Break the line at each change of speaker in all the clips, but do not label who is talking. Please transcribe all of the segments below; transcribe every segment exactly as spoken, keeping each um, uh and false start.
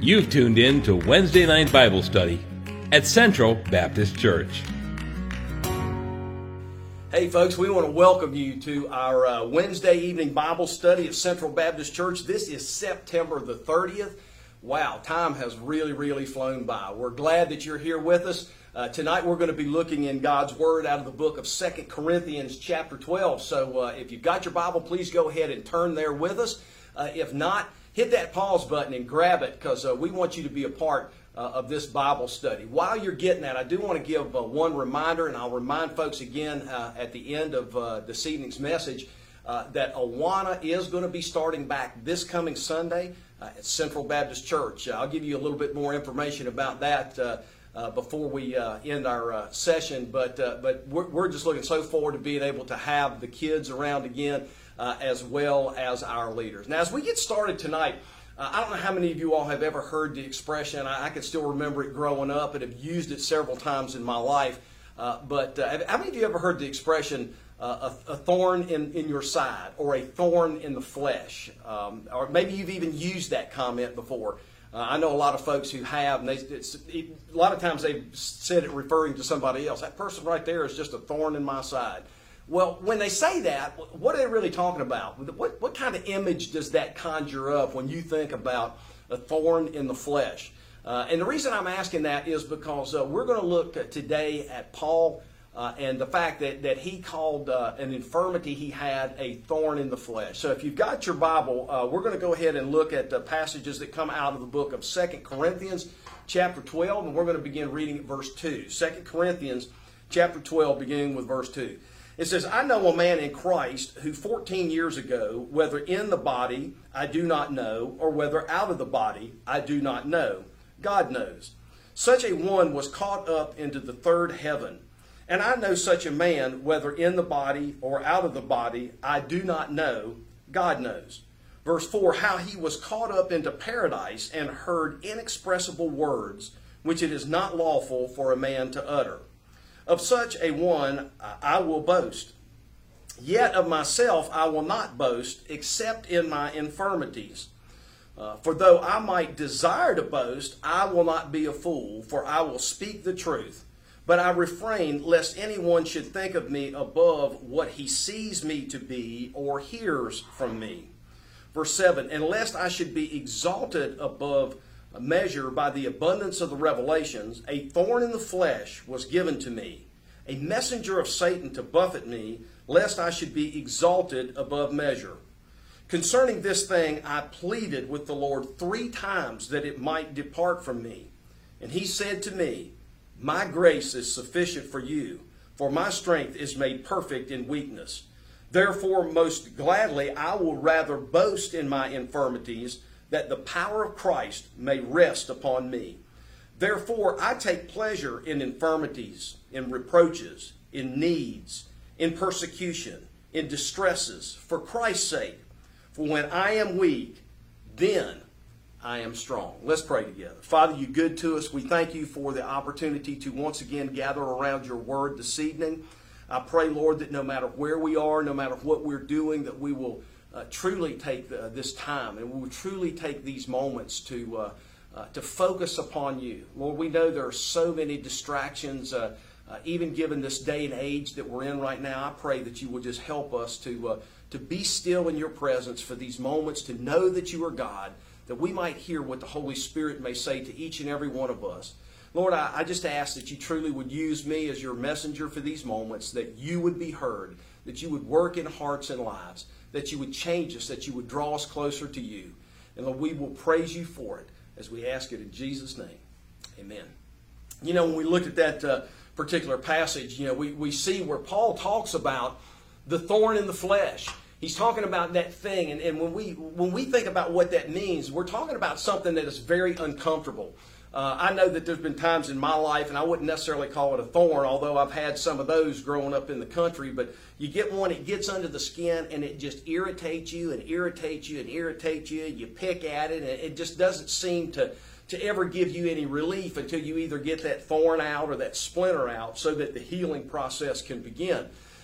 You've tuned in to Wednesday Night Bible Study at Central Baptist Church.
Hey folks, we want to welcome you to our uh, Wednesday evening Bible study at Central Baptist Church. This is September the thirtieth. Wow, time has really, really flown by. We're glad that you're here with us. Uh, tonight we're going to be looking in God's Word out of the book of Second Corinthians chapter twelve. So uh, if you've got your Bible, please go ahead and turn there with us. Uh, if not, hit that pause button and grab it because uh, we want you to be a part uh, of this Bible study. While you're getting that, I do want to give uh, one reminder, and I'll remind folks again uh, at the end of uh, this evening's message uh, that Awana is going to be starting back this coming Sunday uh, at Central Baptist Church. Uh, I'll give you a little bit more information about that uh, uh, before we uh, end our uh, session, but uh, but we're, we're just looking so forward to being able to have the kids around again. Uh, as well as our leaders. Now, as we get started tonight, uh, I don't know how many of you all have ever heard the expression. I, I can still remember it growing up and have used it several times in my life. Uh, but uh, how many of you ever heard the expression, uh, a, a thorn in, in your side or a thorn in the flesh? Um, or maybe you've even used that comment before. Uh, I know a lot of folks who have, and they, it's, it, a lot of times they've said it referring to somebody else. That person right there is just a thorn in my side. Well, when they say that, what are they really talking about? What, what kind of image does that conjure up when you think about a thorn in the flesh? Uh, and the reason I'm asking that is because uh, we're going to look at today at Paul uh, and the fact that, that he called uh, an infirmity he had a thorn in the flesh. So if you've got your Bible, uh, we're going to go ahead and look at the passages that come out of the book of Second Corinthians chapter twelve, and we're going to begin reading at verse two. Second Corinthians chapter twelve, beginning with verse two. It says, I know a man in Christ who fourteen years ago, whether in the body I do not know, or whether out of the body I do not know, God knows. Such a one was caught up into the third heaven. And I know such a man, whether in the body or out of the body, I do not know, God knows. Verse four, how he was caught up into paradise and heard inexpressible words, which it is not lawful for a man to utter. Of such a one I will boast. Yet of myself I will not boast, except in my infirmities. Uh, for though I might desire to boast, I will not be a fool, for I will speak the truth. But I refrain, lest anyone should think of me above what he sees me to be or hears from me. Verse seven, and lest I should be exalted above a measure by the abundance of the revelations, a thorn in the flesh was given to me, a messenger of Satan to buffet me, lest I should be exalted above measure. Concerning this thing I pleaded with the Lord three times that it might depart from me. And he said to me, my grace is sufficient for you, for my strength is made perfect in weakness. Therefore most gladly I will rather boast in my infirmities, that the power of Christ may rest upon me. Therefore I take pleasure in infirmities, in reproaches, in needs, in persecution, in distresses, for Christ's sake. For when I am weak, then I am strong. Let's pray together. Father, you're good to us. We thank you for the opportunity to once again gather around your word this evening. I pray, Lord, that no matter where we are, no matter what we're doing, that we will Uh, truly take the, this time, and we will truly take these moments to uh, uh, to focus upon you. Lord, we know there are so many distractions, uh, uh, even given this day and age that we're in right now. I pray that you will just help us to uh, to be still in your presence for these moments, to know that you are God, that we might hear what the Holy Spirit may say to each and every one of us. Lord, I, I just ask that you truly would use me as your messenger for these moments, that you would be heard, that you would work in hearts and lives, that you would change us, that you would draw us closer to you. And Lord, we will praise you for it as we ask it in Jesus' name. Amen. You know, when we look at that uh, particular passage, you know, we, we see where Paul talks about the thorn in the flesh. He's talking about that thing. And, and when we when we think about what that means, we're talking about something that is very uncomfortable. Uh, I know that there's been times in my life, and I wouldn't necessarily call it a thorn, although I've had some of those growing up in the country, but you get one, it gets under the skin, and it just irritates you and irritates you and irritates you. You pick at it, and it just doesn't seem to, to ever give you any relief until you either get that thorn out or that splinter out so that the healing process can begin.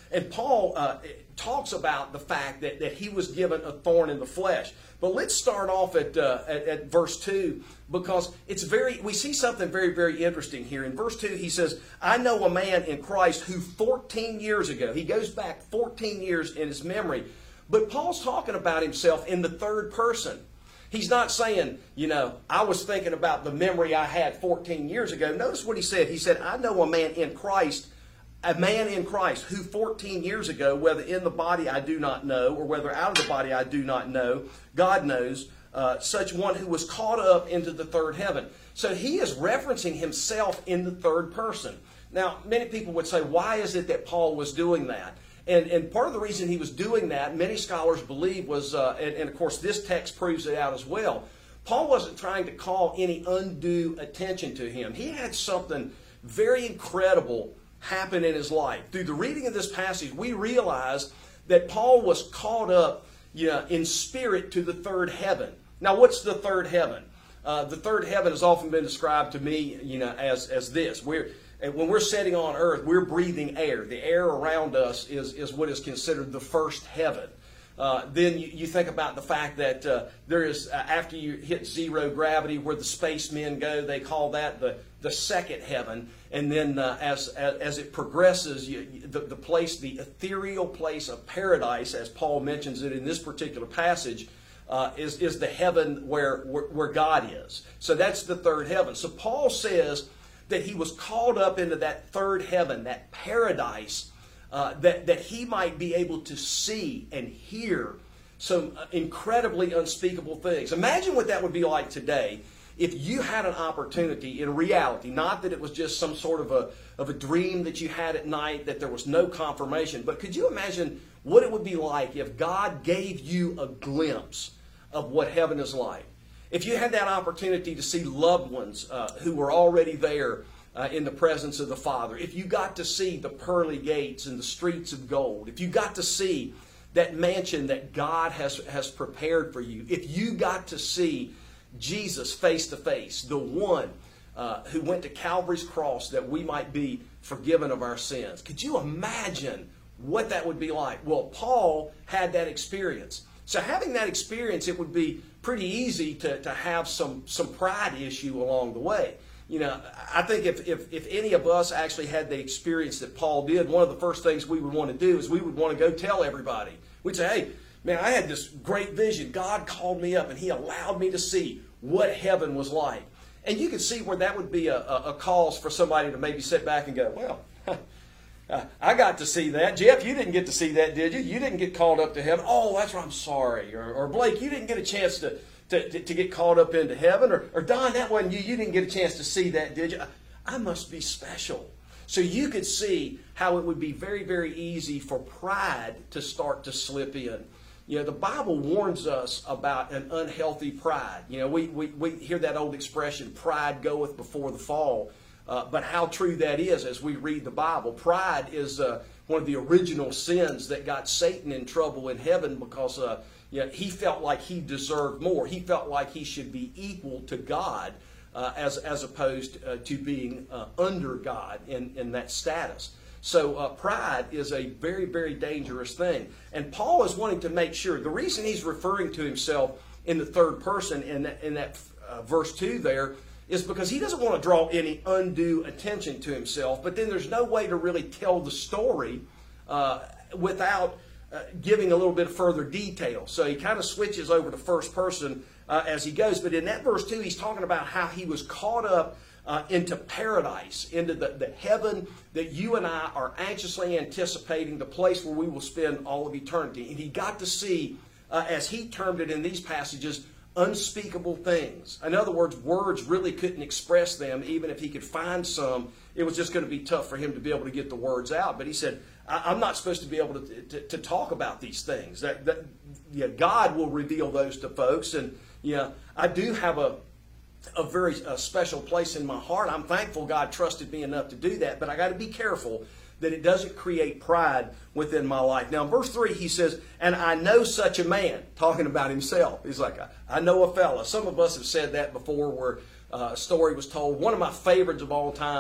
And Paul uh, talks about the fact that, that he was given a thorn in the flesh. But let's start off at, uh, at, at verse two, because it's very, we see something very, very interesting here. In verse two, he says, I know a man in Christ who fourteen years ago, he goes back fourteen years in his memory, but Paul's talking about himself in the third person. He's not saying, you know, I was thinking about the memory I had fourteen years ago. Notice what he said. He said, I know a man in Christ, a man in Christ who fourteen years ago, whether in the body I do not know, or whether out of the body I do not know, God knows, uh, such one who was caught up into the third heaven. So he is referencing himself in the third person. Now, many people would say, why is it that Paul was doing that? And, and part of the reason he was doing that, many scholars believe, was, uh, and, and of course this text proves it out as well, Paul wasn't trying to call any undue attention to him. He had something very incredible happen in his life. Through the reading of this passage, we realize that Paul was caught up, you know, in spirit to the third heaven. Now, what's the third heaven? Uh, the third heaven has often been described to me, you know, as, as this. We're And when we're sitting on earth, we're breathing air. The air around us is, is what is considered the first heaven. Uh, then you, you think about the fact that uh, there is, uh, after you hit zero gravity, where the spacemen go, they call that the, the second heaven. And then uh, as, as as it progresses, you, the, the place, the ethereal place of paradise, as Paul mentions it in this particular passage, uh, is, is the heaven where, where, where God is. So that's the third heaven. So Paul says that he was called up into that third heaven, that paradise, uh, that, that he might be able to see and hear some incredibly unspeakable things. Imagine what that would be like today if you had an opportunity in reality, not that it was just some sort of a, of a dream that you had at night, that there was no confirmation, but could you imagine what it would be like if God gave you a glimpse of what heaven is like? If you had that opportunity to see loved ones uh, who were already there uh, in the presence of the Father, if you got to see the pearly gates and the streets of gold, if you got to see that mansion that God has, has prepared for you, if you got to see Jesus face to face, the one uh, who went to Calvary's cross that we might be forgiven of our sins, could you imagine what that would be like? Well, Paul had that experience. So having that experience, it would be pretty easy to, to have some, some pride issue along the way. You know, I think if, if, if any of us actually had the experience that Paul did, one of the first things we would want to do is we would want to go tell everybody. We'd say, hey, man, I had this great vision. God called me up and he allowed me to see what heaven was like. And you could see where that would be a, a, a cause for somebody to maybe sit back and go, well, Uh, I got to see that. Jeff, you didn't get to see that, did you? You didn't get called up to heaven. Oh, that's right, I'm sorry. Or, or Blake, you didn't get a chance to, to, to, to get called up into heaven. Or, or Don, that wasn't you. You didn't get a chance to see that, did you? I, I must be special. So you could see how it would be very, very easy for pride to start to slip in. You know, the Bible warns us about an unhealthy pride. You know, we, we, we hear that old expression, pride goeth before the fall. Uh, but how true that is as we read the Bible. Pride is uh, one of the original sins that got Satan in trouble in heaven because uh, you know, he felt like he deserved more. He felt like he should be equal to God uh, as, as opposed uh, to being uh, under God in, in that status. So uh, pride is a very, very dangerous thing. And Paul is wanting to make sure, the reason he's referring to himself in the third person in that, in that uh, verse two there, is because he doesn't want to draw any undue attention to himself, but then there's no way to really tell the story uh, without uh, giving a little bit further detail. So he kind of switches over to first person uh, as he goes. But in that verse two, he's talking about how he was caught up uh, into paradise, into the, the heaven that you and I are anxiously anticipating, the place where we will spend all of eternity. And he got to see, uh, as he termed it in these passages, unspeakable things. In other words, words really couldn't express them. Even if he could find some, it was just going to be tough for him to be able to get the words out. But he said, I'm not supposed to be able to, to, to talk about these things. That, that yeah, God will reveal those to folks. And yeah, I do have a, a very a special place in my heart. I'm thankful God trusted me enough to do that. But I got to be careful that it doesn't create pride within my life. Now, in verse three, he says, and I know such a man, talking about himself. He's like, I, I know a fella. Some of us have said that before where uh, a story was told. One of my favorites of all time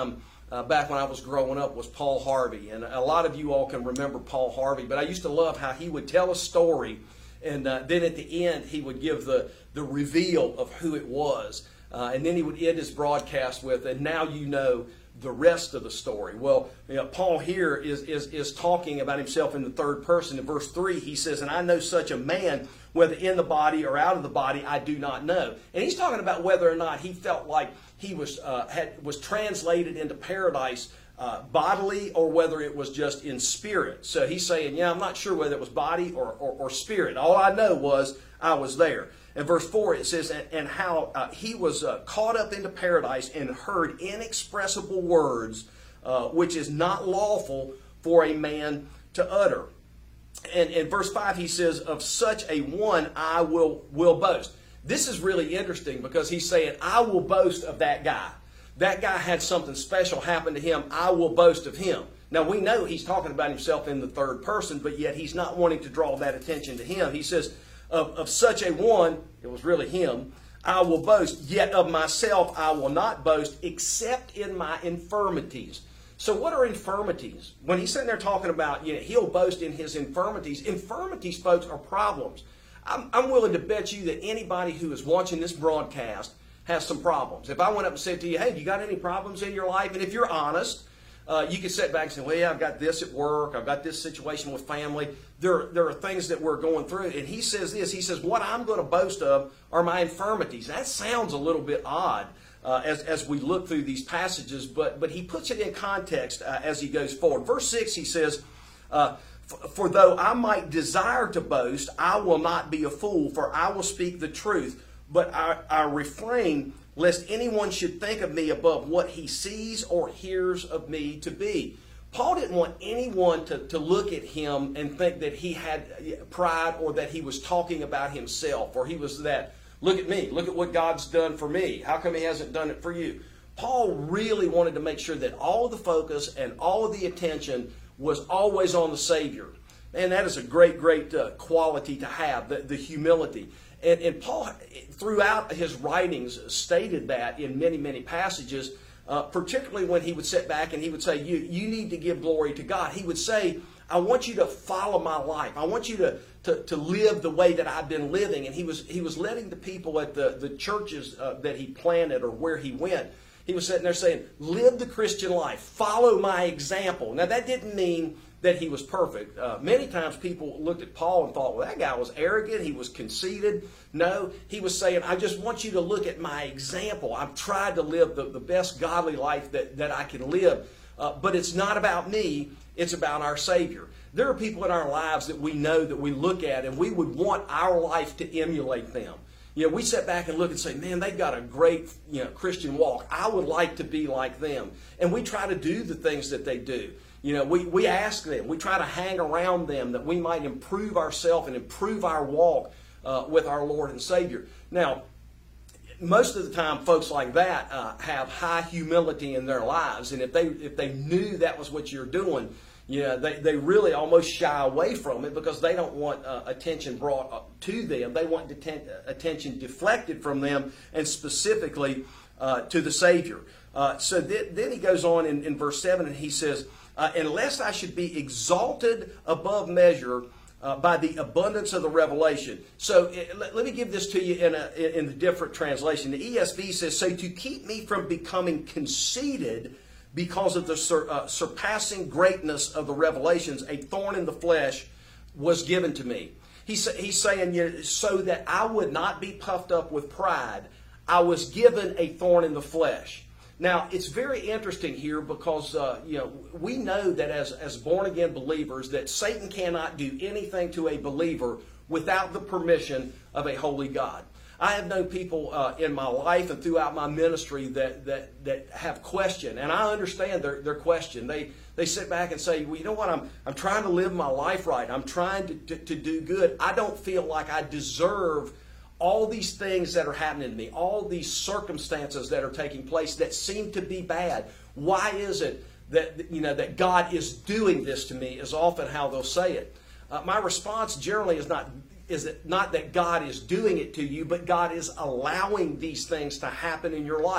uh, back when I was growing up was Paul Harvey. And a lot of you all can remember Paul Harvey, but I used to love how he would tell a story, and uh, then at the end he would give the, the reveal of who it was. Uh, and then he would end his broadcast with, and now you know the rest of the story. Well, you know, Paul here is, is, is talking about himself in the third person. In verse three, he says, and I know such a man, whether in the body or out of the body, I do not know. And he's talking about whether or not he felt like he was uh, had was translated into paradise uh, bodily, or whether it was just in spirit. So he's saying, yeah, I'm not sure whether it was body or, or, or spirit. All I know was I was there. In verse four, it says, and, and how uh, he was uh, caught up into paradise and heard inexpressible words, uh, which is not lawful for a man to utter. And in verse five, he says, of such a one I will, will boast. This is really interesting because he's saying, I will boast of that guy. That guy had something special happen to him. I will boast of him. Now, we know he's talking about himself in the third person, but yet he's not wanting to draw that attention to him. He says, Of, of such a one, it was really him, I will boast, yet of myself I will not boast, except in my infirmities. So what are infirmities? When he's sitting there talking about, you know, he'll boast in his infirmities. Infirmities, folks, are problems. I'm, I'm willing to bet you that anybody who is watching this broadcast has some problems. If I went up and said to you, hey, you got any problems in your life? And if you're honest, Uh, you can sit back and say, well, yeah, I've got this at work. I've got this situation with family. There, there are things that we're going through. And he says this. He says, what I'm going to boast of are my infirmities. That sounds a little bit odd uh, as, as we look through these passages, but, but he puts it in context uh, as he goes forward. Verse six, he says, uh, for though I might desire to boast, I will not be a fool, for I will speak the truth. But I, I refrain lest anyone should think of me above what he sees or hears of me to be. Paul didn't want anyone to, to look at him and think that he had pride, or that he was talking about himself, or he was that, look at me, look at what God's done for me. How come he hasn't done it for you? Paul really wanted to make sure that all the focus and all of the attention was always on the Savior. And that is a great, great uh, quality to have, the, the humility. And, and Paul, throughout his writings, stated that in many, many passages, uh, particularly when he would sit back and he would say, you, you need to give glory to God. He would say, I want you to follow my life. I want you to, to, to live the way that I've been living. And he was, he was letting the people at the, the churches uh, that he planted or where he went, he was sitting there saying, live the Christian life. Follow my example. Now, that didn't mean that he was perfect. Uh, many times people looked at Paul and thought, well, that guy was arrogant. He was conceited. No, he was saying, I just want you to look at my example. I've tried to live the, the best godly life that, that I can live. Uh, but it's not about me. It's about our Savior. There are people in our lives that we know, that we look at, and we would want our life to emulate them. You know, we sit back and look and say, man, they've got a great, you know, Christian walk. I would like to be like them. And we try to do the things that they do. You know, we, we ask them, we try to hang around them that we might improve ourselves and improve our walk uh, with our Lord and Savior. Now, most of the time, folks like that uh, have high humility in their lives. And if they if they knew that was what you're doing, you know, they, they really almost shy away from it because they don't want uh, attention brought up to them. They want deten- attention deflected from them, and specifically uh, to the Savior. Uh, so th- then he goes on in, in verse seven, and he says, Uh, unless I should be exalted above measure uh, by the abundance of the revelation. So it, let, let me give this to you in a in a different translation. The E S V says, so to keep me from becoming conceited because of the sur, uh, surpassing greatness of the revelations, a thorn in the flesh was given to me. He's, he's saying, you know, so that I would not be puffed up with pride, I was given a thorn in the flesh. Now, it's very interesting here because, uh, you know, we know that as, as born-again believers that Satan cannot do anything to a believer without the permission of a holy God. I have known people uh, in my life and throughout my ministry that that, that have questioned, and I understand their, their question. They they sit back and say, well, you know what, I'm, I'm trying to live my life right. I'm trying to, to, to do good. I don't feel like I deserve all these things that are happening to me, all these circumstances that are taking place that seem to be bad. Why is it that, you know, that God is doing this to me, is often how they'll say it. Uh, my response generally is not, is it not that God is doing it to you, but God is allowing these things to happen in your life.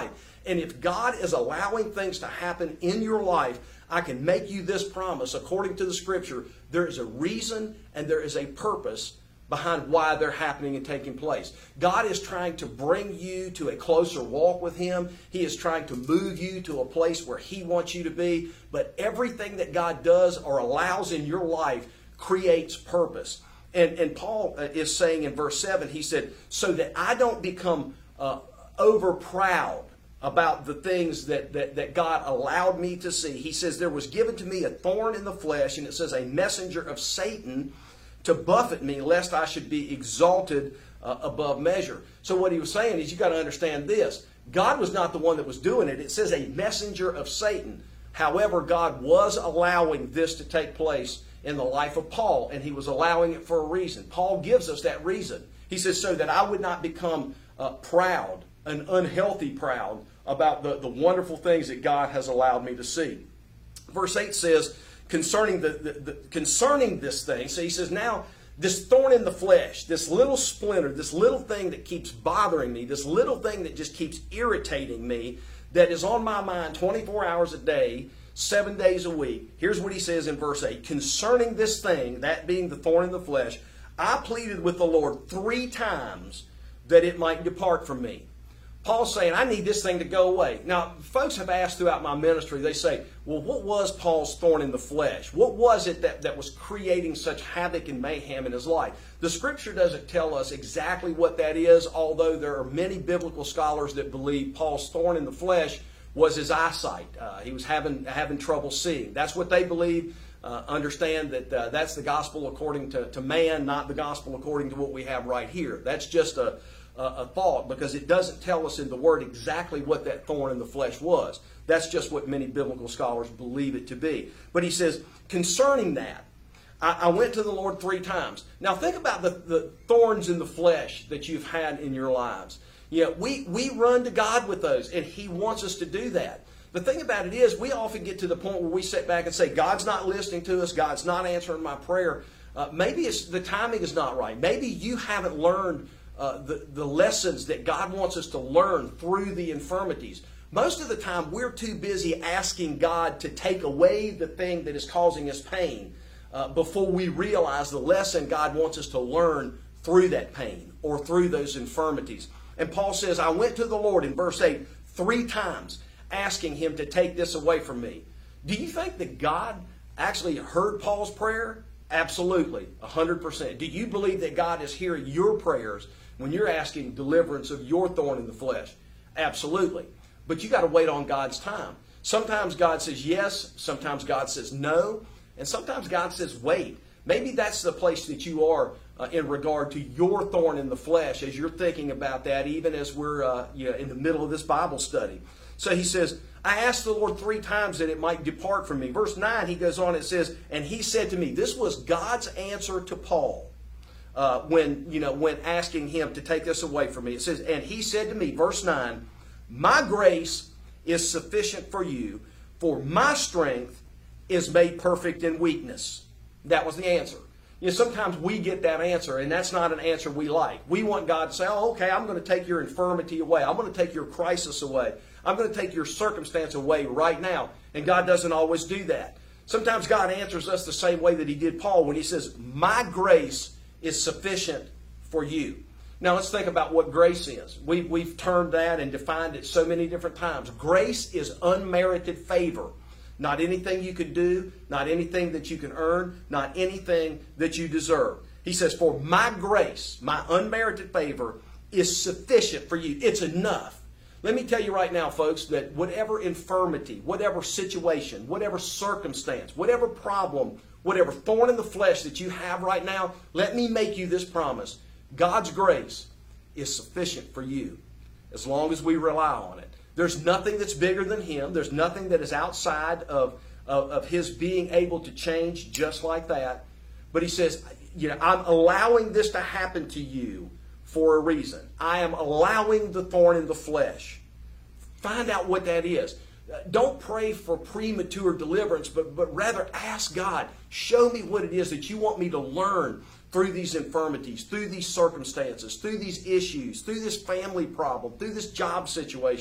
And if God is allowing things to happen in your life, I can make you this promise. According to the Scripture, there is a reason and there is a purpose behind why they're happening and taking place. God is trying to bring you to a closer walk with Him. He is trying to move you to a place where He wants you to be. But everything that God does or allows in your life creates purpose. And, and Paul is saying in verse seven, he said, so that I don't become uh, over proud about the things that, that, that God allowed me to see. He says, there was given to me a thorn in the flesh, and it says a messenger of Satan to buffet me, lest I should be exalted uh, above measure. So what he was saying is, you got to understand this. God was not the one that was doing it. It says a messenger of Satan. However, God was allowing this to take place in the life of Paul, and He was allowing it for a reason. Paul gives us that reason. He says, so that I would not become uh, proud, an unhealthy proud, about the, the wonderful things that God has allowed me to see. Verse eight says, concerning the, the, the concerning this thing, so he says, now this thorn in the flesh, this little splinter, this little thing that keeps bothering me, this little thing that just keeps irritating me, that is on my mind twenty-four hours a day, seven days a week. Here's what he says in verse eight. Concerning this thing, that being the thorn in the flesh, I pleaded with the Lord three times that it might depart from me. Paul's saying, I need this thing to go away. Now, folks have asked throughout my ministry, they say, well, what was Paul's thorn in the flesh? What was it that, that was creating such havoc and mayhem in his life? The Scripture doesn't tell us exactly what that is, although there are many biblical scholars that believe Paul's thorn in the flesh was his eyesight. Uh, he was having, having trouble seeing. That's what they believe. Uh, understand that uh, that's the gospel according to, to man, not the gospel according to what we have right here. That's just a a thought, because it doesn't tell us in the Word exactly what that thorn in the flesh was. That's just what many biblical scholars believe it to be. But he says, concerning that, I, I went to the Lord three times. Now think about the, the thorns in the flesh that you've had in your lives. You know, we, we run to God with those, and He wants us to do that. The thing about it is, we often get to the point where we sit back and say, God's not listening to us, God's not answering my prayer. Uh, maybe it's, the timing is not right. Maybe you haven't learned Uh, the, the lessons that God wants us to learn through the infirmities. Most of the time, we're too busy asking God to take away the thing that is causing us pain uh, before we realize the lesson God wants us to learn through that pain or through those infirmities. And Paul says, I went to the Lord in verse eight three times asking Him to take this away from me. Do you think that God actually heard Paul's prayer? Absolutely, one hundred percent. Do you believe that God is hearing your prayers when you're asking deliverance of your thorn in the flesh? Absolutely. But you got to wait on God's time. Sometimes God says yes, sometimes God says no, and sometimes God says wait. Maybe that's the place that you are uh, in regard to your thorn in the flesh as you're thinking about that, even as we're uh, you know, in the middle of this Bible study. So he says, I asked the Lord three times that it might depart from me. Verse nine, he goes on, it says, and He said to me, this was God's answer to Paul. Uh, when, you know, when asking Him to take this away from me. It says, and He said to me, verse nine, my grace is sufficient for you, for my strength is made perfect in weakness. That was the answer. You know, sometimes we get that answer, and that's not an answer we like. We want God to say, oh, okay, I'm going to take your infirmity away. I'm going to take your crisis away. I'm going to take your circumstance away right now. And God doesn't always do that. Sometimes God answers us the same way that He did Paul when He says, my grace is sufficient for you. Now let's think about what grace is. We, we've termed that and defined it so many different times. Grace is unmerited favor. Not anything you can do, not anything that you can earn, not anything that you deserve. He says, for my grace, my unmerited favor, is sufficient for you. It's enough. Let me tell you right now, folks, that whatever infirmity, whatever situation, whatever circumstance, whatever problem, whatever thorn in the flesh that you have right now, let me make you this promise. God's grace is sufficient for you as long as we rely on it. There's nothing that's bigger than Him. There's nothing that is outside of, of, of His being able to change just like that. But He says, you know, I'm allowing this to happen to you for a reason. I am allowing the thorn in the flesh. Find out what that is. Don't pray for premature deliverance, but, but rather ask God, show me what it is that you want me to learn through these infirmities, through these circumstances, through these issues, through this family problem, through this job situation,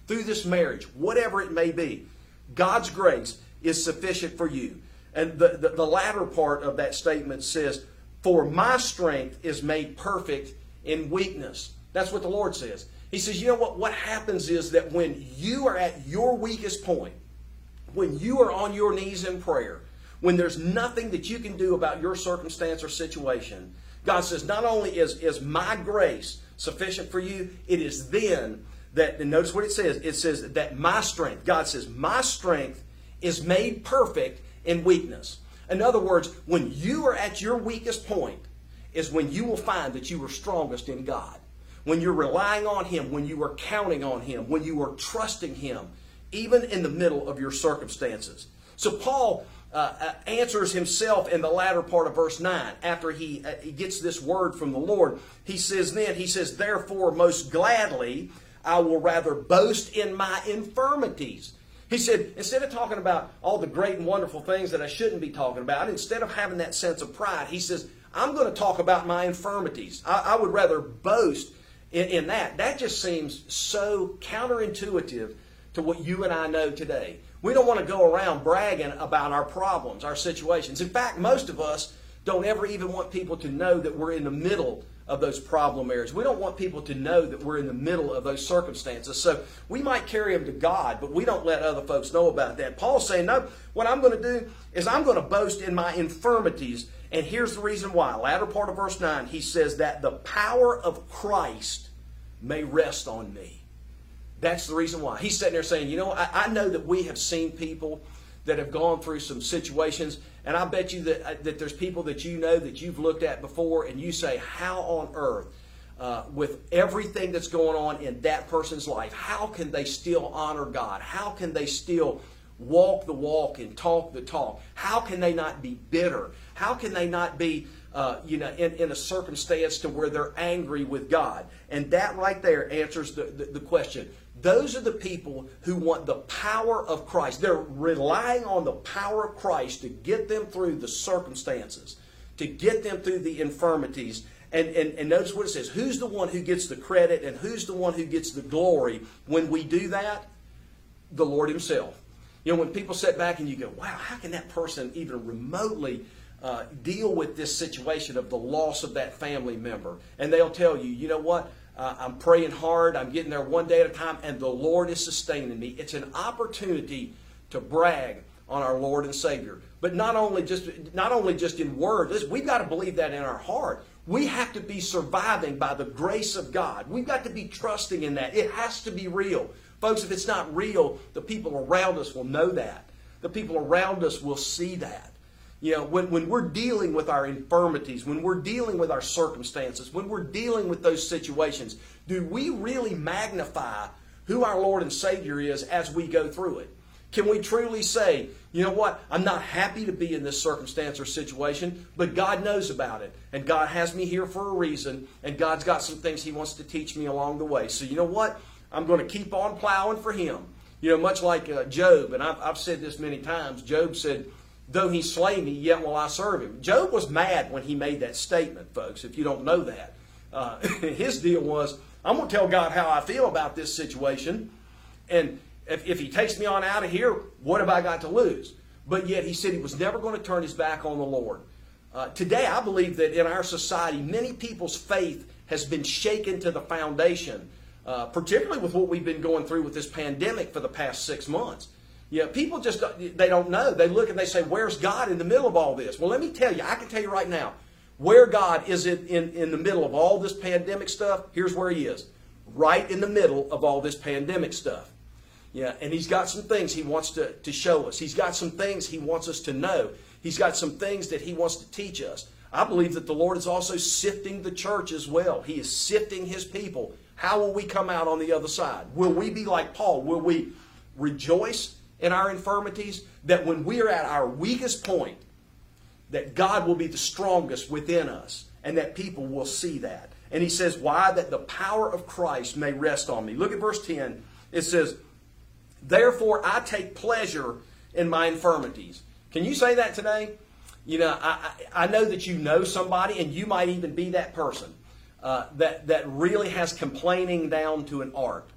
through this marriage, whatever it may be, God's grace is sufficient for you. And the, the, the latter part of that statement says, for my strength is made perfect in weakness. That's what the Lord says. He says, you know what? What happens is that when you are at your weakest point, when you are on your knees in prayer, when there's nothing that you can do about your circumstance or situation, God says, not only is, is my grace sufficient for you, it is then that, and notice what it says, it says that my strength, God says, my strength is made perfect in weakness. In other words, when you are at your weakest point is when you will find that you are strongest in God. When you're relying on Him, when you are counting on Him, when you are trusting Him, even in the middle of your circumstances. So Paul uh, uh, answers himself in the latter part of verse nine. After he, uh, he gets this word from the Lord, he says then, he says, therefore most gladly I will rather boast in my infirmities. He said, instead of talking about all the great and wonderful things that I shouldn't be talking about, instead of having that sense of pride, he says, I'm going to talk about my infirmities. I, I would rather boast in, in that. That just seems so counterintuitive to what you and I know today. We don't want to go around bragging about our problems, our situations. In fact, most of us don't ever even want people to know that we're in the middle of those problem areas. We don't want people to know that we're in the middle of those circumstances. So we might carry them to God, but we don't let other folks know about that. Paul's saying, no, what I'm going to do is I'm going to boast in my infirmities. And here's the reason why. Latter part of verse nine, he says that the power of Christ may rest on me. That's the reason why. He's sitting there saying, you know, I, I know that we have seen people that have gone through some situations, and I bet you that, that there's people that you know that you've looked at before, and you say, how on earth, uh, with everything that's going on in that person's life, how can they still honor God? How can they still walk the walk and talk the talk? How can they not be bitter? How can they not be Uh, you know, in, in a circumstance to where they're angry with God? And that right there answers the, the, the question. Those are the people who want the power of Christ. They're relying on the power of Christ to get them through the circumstances, to get them through the infirmities. And, and, and notice what it says. Who's the one who gets the credit and who's the one who gets the glory when we do that? The Lord Himself. You know, when people sit back and you go, wow, how can that person even remotely Uh, deal with this situation of the loss of that family member? And they'll tell you, you know what, uh, I'm praying hard, I'm getting there one day at a time, and the Lord is sustaining me. It's an opportunity to brag on our Lord and Savior. But not only just not only just in word, listen, we've got to believe that in our heart. We have to be surviving by the grace of God. We've got to be trusting in that. It has to be real. Folks, if it's not real, the people around us will know that. The people around us will see that. You know, when, when we're dealing with our infirmities, when we're dealing with our circumstances, when we're dealing with those situations, do we really magnify who our Lord and Savior is as we go through it? Can we truly say, you know what, I'm not happy to be in this circumstance or situation, but God knows about it, and God has me here for a reason, and God's got some things He wants to teach me along the way. So you know what, I'm going to keep on plowing for Him. You know, much like uh, Job, and I've, I've said this many times, Job said, though He slay me, yet will I serve Him. Job was mad when he made that statement, folks, if you don't know that. Uh, his deal was, I'm going to tell God how I feel about this situation, and if, if He takes me on out of here, what have I got to lose? But yet he said he was never going to turn his back on the Lord. Uh, today, I believe that in our society, many people's faith has been shaken to the foundation, uh, particularly with what we've been going through with this pandemic for the past six months. Yeah, people just, they don't know. They look and they say, where's God in the middle of all this? Well, let me tell you, I can tell you right now, where God is in, in, in the middle of all this pandemic stuff, here's where He is. Right in the middle of all this pandemic stuff. Yeah, and He's got some things He wants to, to show us. He's got some things He wants us to know. He's got some things that He wants to teach us. I believe that the Lord is also sifting the church as well. He is sifting His people. How will we come out on the other side? Will we be like Paul? Will we rejoice in our infirmities, that when we are at our weakest point, that God will be the strongest within us, and that people will see that? And he says, why? That the power of Christ may rest on me. Look at verse ten. It says, therefore I take pleasure in my infirmities. Can you say that today? You know, I, I know that you know somebody, and you might even be that person uh, that, that really has complaining down to an art.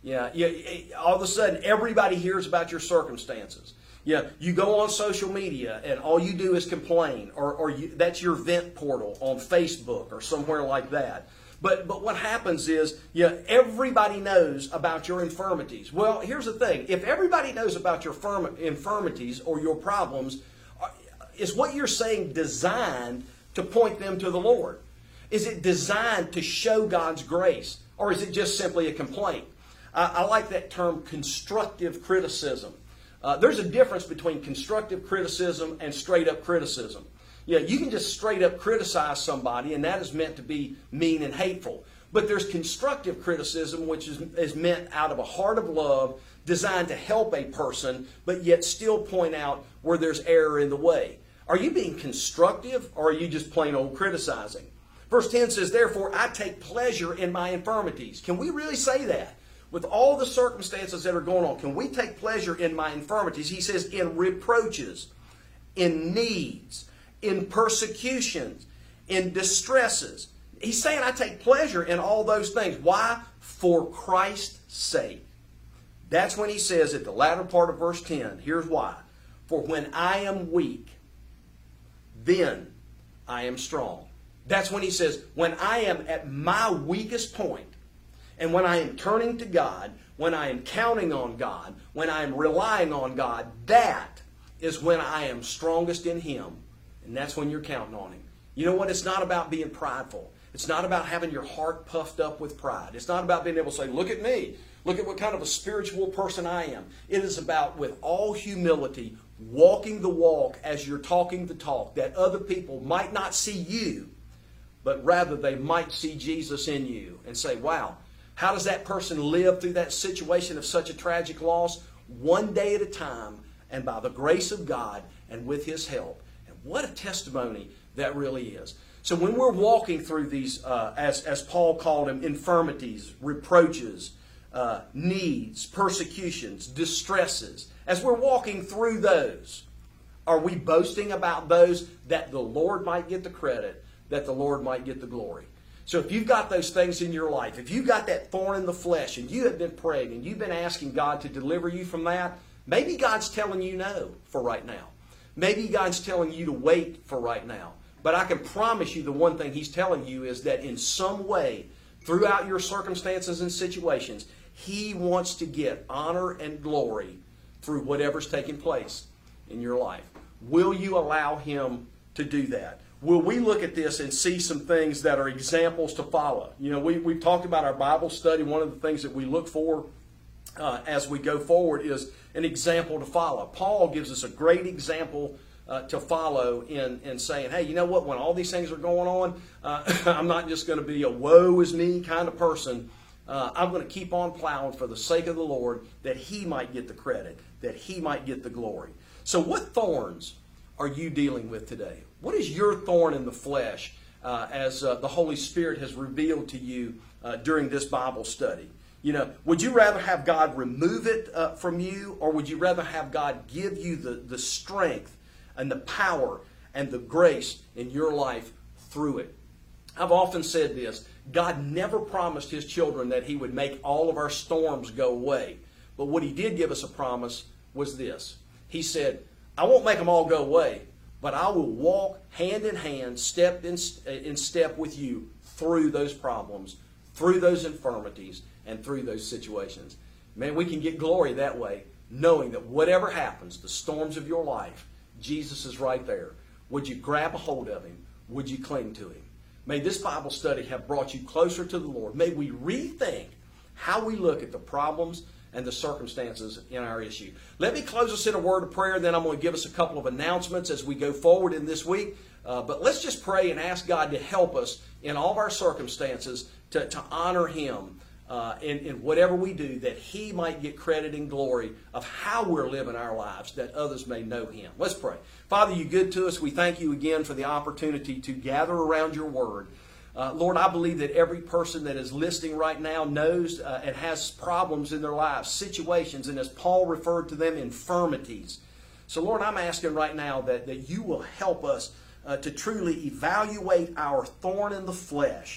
Yeah, yeah. All of a sudden, everybody hears about your circumstances. Yeah, you go on social media and all you do is complain, or, or you, that's your vent portal on Facebook or somewhere like that. But but what happens is, yeah, everybody knows about your infirmities. Well, here's the thing. If everybody knows about your firm, infirmities or your problems, is what you're saying designed to point them to the Lord? Is it designed to show God's grace? Or is it just simply a complaint? I, I like that term, constructive criticism. Uh, there's a difference between constructive criticism and straight up criticism. Yeah, you can just straight up criticize somebody, and that is meant to be mean and hateful. But there's constructive criticism, which is, is meant out of a heart of love, designed to help a person, but yet still point out where there's error in the way. Are you being constructive, or are you just plain old criticizing? Verse ten says, therefore, I take pleasure in my infirmities. Can we really say that? With all the circumstances that are going on, can we take pleasure in my infirmities? He says, in reproaches, in needs, in persecutions, in distresses. He's saying I take pleasure in all those things. Why? For Christ's sake. That's when he says at the latter part of verse ten, here's why. For when I am weak, then I am strong. That's when he says, when I am at my weakest point, and when I am turning to God, when I am counting on God, when I am relying on God, that is when I am strongest in Him. And that's when you're counting on Him. You know what? It's not about being prideful. It's not about having your heart puffed up with pride. It's not about being able to say, look at me. Look at what kind of a spiritual person I am. It is about, with all humility, walking the walk as you're talking the talk, that other people might not see you, but rather they might see Jesus in you and say, wow, how does that person live through that situation of such a tragic loss? One day at a time, and by the grace of God and with His help. And what a testimony that really is. So when we're walking through these, uh, as, as Paul called them, infirmities, reproaches, uh, needs, persecutions, distresses, as we're walking through those, are we boasting about those that the Lord might get the credit, that the Lord might get the glory? So if you've got those things in your life, if you've got that thorn in the flesh and you have been praying and you've been asking God to deliver you from that, maybe God's telling you no for right now. Maybe God's telling you to wait for right now. But I can promise you the one thing He's telling you is that in some way, throughout your circumstances and situations, He wants to get honor and glory through whatever's taking place in your life. Will you allow Him to do that? Will we look at this and see some things that are examples to follow? You know, we, we've talked about our Bible study. One of the things that we look for uh, as we go forward is an example to follow. Paul gives us a great example uh, to follow in, in saying, hey, you know what? When all these things are going on, uh, I'm not just going to be a woe is me kind of person. Uh, I'm going to keep on plowing for the sake of the Lord, that He might get the credit, that He might get the glory. So what thorns are you dealing with today? What is your thorn in the flesh uh, as uh, the Holy Spirit has revealed to you uh, during this Bible study? You know, would you rather have God remove it uh, from you, or would you rather have God give you the, the strength and the power and the grace in your life through it? I've often said this. God never promised His children that He would make all of our storms go away. But what He did give us a promise was this. He said, I won't make them all go away, but I will walk hand in hand, step in, in step with you through those problems, through those infirmities, and through those situations. Man, we can get glory that way, knowing that whatever happens, the storms of your life, Jesus is right there. Would you grab a hold of Him? Would you cling to Him? May this Bible study have brought you closer to the Lord. May we rethink how we look at the problems and the circumstances in our issue. Let me close us in a word of prayer, then I'm going to give us a couple of announcements as we go forward in this week. Uh, but let's just pray and ask God to help us in all of our circumstances to, to honor Him uh, in, in whatever we do, that He might get credit and glory of how we're living our lives, that others may know Him. Let's pray. Father, You good to us. We thank You again for the opportunity to gather around Your Word. Uh, Lord, I believe that every person that is listening right now knows uh, and has problems in their lives, situations, and as Paul referred to them, infirmities. So, Lord, I'm asking right now that, that You will help us uh, to truly evaluate our thorn in the flesh,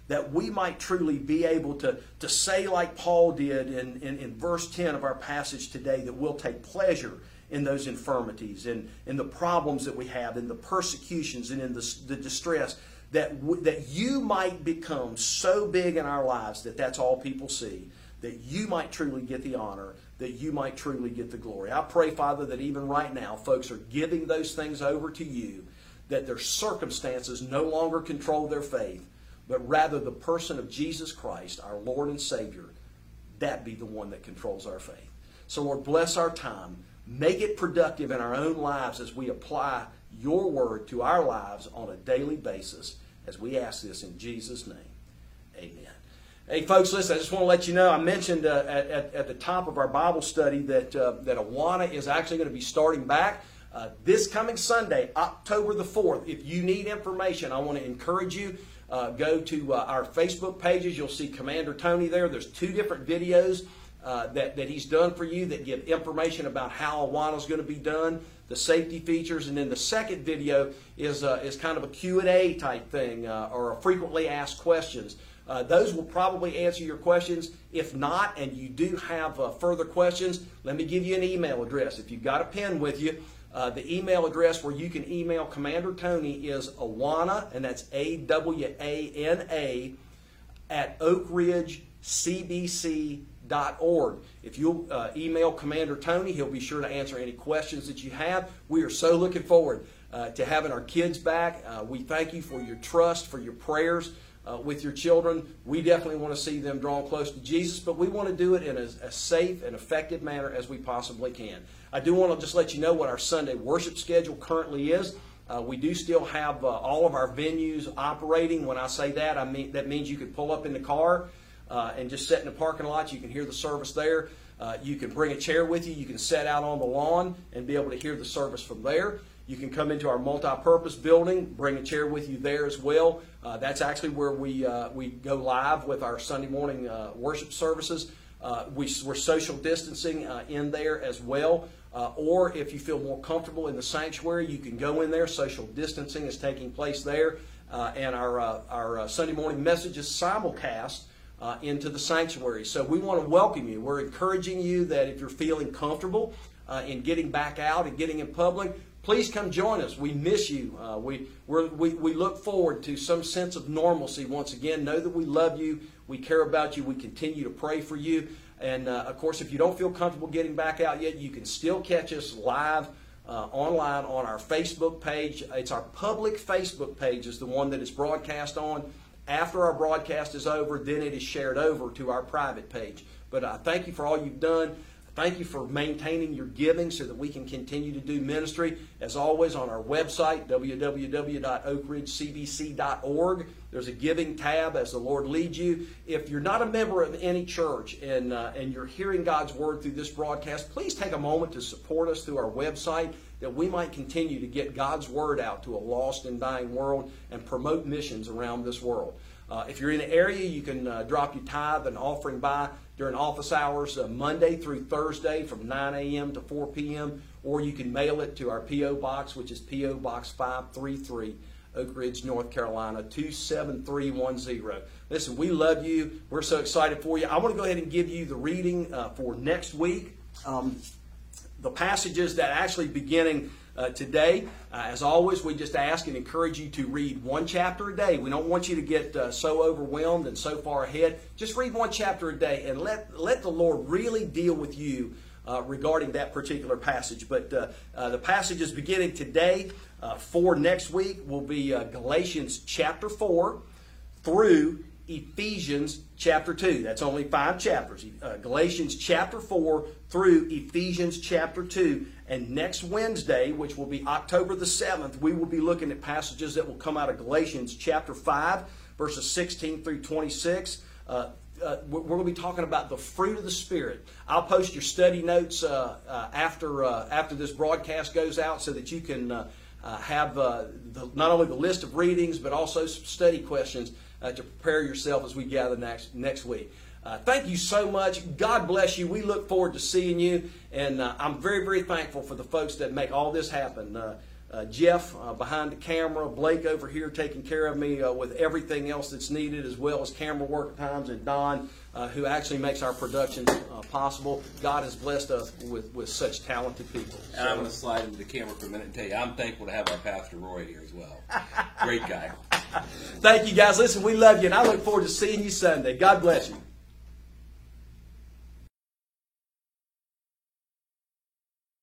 that we might truly be able to, to say like Paul did in, in, in verse ten of our passage today, that we'll take pleasure in those infirmities and in the problems that we have, in the persecutions and in the, the distress, that, w- that you might become so big in our lives that that's all people see, that you might truly get the honor, that you might truly get the glory. I pray, Father, that even right now, folks are giving those things over to you, that their circumstances no longer control their faith, but rather the person of Jesus Christ, our Lord and Savior, that be the one that controls our faith. So, Lord, bless our time. Make it productive in our own lives as we apply your word to our lives on a daily basis, as we ask this in Jesus' name. Amen. Hey, folks, listen, I just want to let you know, I mentioned uh, at, at, at the top of our Bible study that, uh, that Awana is actually going to be starting back uh, this coming Sunday, October the fourth. If you need information, I want to encourage you, uh, go to uh, our Facebook pages. You'll see Commander Tony there. There's two different videos uh, that, that he's done for you that give information about how Awana is going to be done, the safety features, and then the second video is, uh, is kind of a Q and A type thing uh, or a frequently asked questions. Uh, those will probably answer your questions. If not, and you do have uh, further questions, let me give you an email address. If you've got a pen with you, uh, the email address where you can email Commander Tony is Awana, and that's A W A N A, at oak ridge c b c dot org. If you'll uh, email Commander Tony, he'll be sure to answer any questions that you have. We are so looking forward uh, to having our kids back. Uh, we thank you for your trust, for your prayers. Uh, with your children. We definitely want to see them drawn close to Jesus, but we want to do it in a, a safe and effective manner as we possibly can. I do want to just let you know what our Sunday worship schedule currently is. Uh, we do still have uh, all of our venues operating. When I say that, I mean that means you could pull up in the car uh, and just sit in the parking lot. You can hear the service there. Uh, you can bring a chair with you. You can sit out on the lawn and be able to hear the service from there. You can come into our multi-purpose building, bring a chair with you there as well. Uh, that's actually where we uh, we go live with our Sunday morning uh, worship services. Uh, we, we're social distancing uh, in there as well. Uh, or if you feel more comfortable in the sanctuary, you can go in there. Social distancing is taking place there. Uh, and our, uh, our uh, Sunday morning message is simulcast uh, into the sanctuary. So we want to welcome you. We're encouraging you that if you're feeling comfortable uh, in getting back out and getting in public, please come join us. We miss you. Uh, we, we're, we we look forward to some sense of normalcy once again. Know that we love you. We care about you. We continue to pray for you. And, uh, of course, if you don't feel comfortable getting back out yet, you can still catch us live uh, online on our Facebook page. It's our public Facebook page is the one that is broadcast on. After our broadcast is over, then it is shared over to our private page. But I uh, thank you for all you've done. Thank you for maintaining your giving so that we can continue to do ministry. As always, on our website, w w w dot oak ridge c b c dot org, there's a giving tab as the Lord leads you. If you're not a member of any church and, uh, and you're hearing God's Word through this broadcast, please take a moment to support us through our website that we might continue to get God's Word out to a lost and dying world and promote missions around this world. Uh, if you're in the area, you can uh, drop your tithe and offering by during office hours uh, Monday through Thursday from nine a m to four p m, or you can mail it to our P O Box, which is P O Box five three three, Oak Ridge, North Carolina, two seven three one zero. Listen, we love you. We're so excited for you. I want to go ahead and give you the reading uh, for next week. Um, the passages that actually beginning Uh, today, uh, as always, we just ask and encourage you to read one chapter a day. We don't want you to get uh, so overwhelmed and so far ahead. Just read one chapter a day and let, let the Lord really deal with you uh, regarding that particular passage. But uh, uh, the passages beginning today uh, for next week will be uh, Galatians chapter four through Ephesians chapter two. That's only five chapters. Uh, Galatians chapter four through Ephesians chapter two. And next Wednesday, which will be October the seventh, we will be looking at passages that will come out of Galatians chapter five, verses sixteen through twenty-six. Uh, uh, we're going to be talking about the fruit of the Spirit. I'll post your study notes uh, uh, after uh, after this broadcast goes out so that you can uh, uh, have uh, the, not only the list of readings, but also some study questions uh, to prepare yourself as we gather next, next week. Uh, thank you so much. God bless you. We look forward to seeing you. And uh, I'm very, very thankful for the folks that make all this happen. Uh, uh, Jeff uh, behind the camera, Blake over here taking care of me uh, with everything else that's needed, as well as camera work at times, and Don, uh, who actually makes our production uh, possible. God has blessed us with, with such talented people.
And so, I'm going to slide into the camera for a minute and tell you, I'm thankful to have our Pastor Roy here as well. Great guy.
Thank you, guys. Listen, we love you, and I look forward to seeing you Sunday. God bless you.